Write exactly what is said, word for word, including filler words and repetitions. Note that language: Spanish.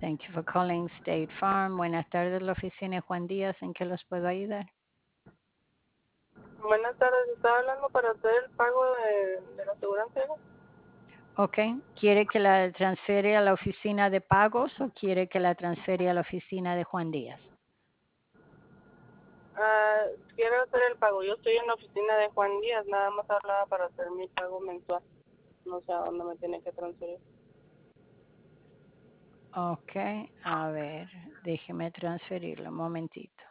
Thank you for calling State Farm. Buenas tardes, la oficina de Juan Díaz. ¿En qué los puedo ayudar? Buenas tardes, estaba hablando para hacer el pago de, de la aseguranza. Ok. ¿Quiere que la transfiere a la oficina de pagos o quiere que la transfiere a la oficina de Juan Díaz? Ah, quiero hacer el pago. Yo estoy en la oficina de Juan Díaz, nada más hablaba para hacer mi pago mensual. No sé a dónde me tiene que transferir. Ok. A ver, déjeme transferirlo un momentito.